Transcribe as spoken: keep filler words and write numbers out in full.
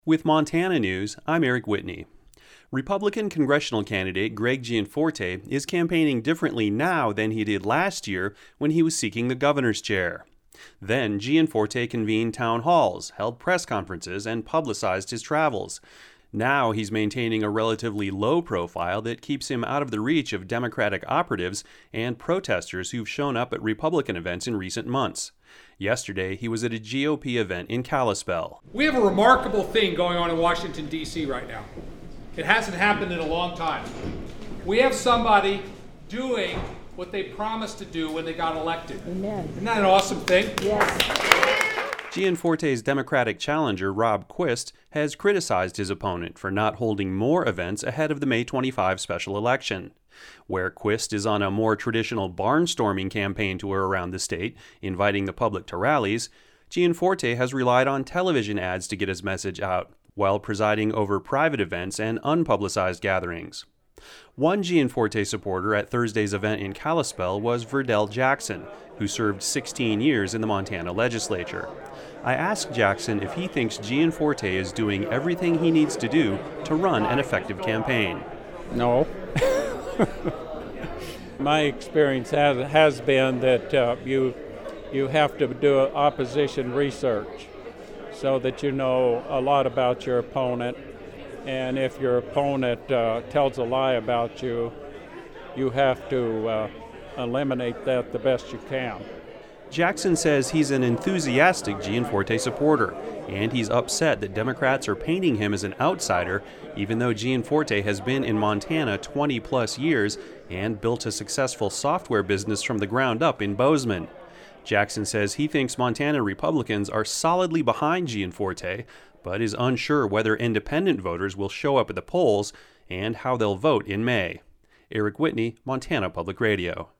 With Montana News, I'm Eric Whitney. Republican congressional candidate Greg Gianforte is campaigning differently now than he did last year when he was seeking the governor's chair. Then Gianforte convened town halls, held press conferences, and publicized his travels. Now he's maintaining a relatively low profile that keeps him out of the reach of Democratic operatives and protesters who've shown up at Republican events in recent months. Yesterday, he was at a G O P event in Kalispell. We have a remarkable thing going on in Washington, D C right now. It hasn't happened in a long time. We have somebody doing what they promised to do when they got elected. Amen. Isn't that an awesome thing? Yes. Gianforte's Democratic challenger, Rob Quist, has criticized his opponent for not holding more events ahead of the May twenty-fifth special election. Where Quist is on a more traditional barnstorming campaign tour around the state, inviting the public to rallies, Gianforte has relied on television ads to get his message out, while presiding over private events and unpublicized gatherings. One Gianforte supporter at Thursday's event in Kalispell was Verdell Jackson, who served sixteen years in the Montana legislature. I asked Jackson if he thinks Gianforte is doing everything he needs to do to run an effective campaign. No. My experience has, has been that uh, you, you have to do opposition research so that you know a lot about your opponent. And if your opponent uh, tells a lie about you, you have to uh, eliminate that the best you can. Jackson says he's an enthusiastic Gianforte supporter, and he's upset that Democrats are painting him as an outsider, even though Gianforte has been in Montana twenty plus years and built a successful software business from the ground up in Bozeman. Jackson says he thinks Montana Republicans are solidly behind Gianforte, but is unsure whether independent voters will show up at the polls and how they'll vote in May. Eric Whitney, Montana Public Radio.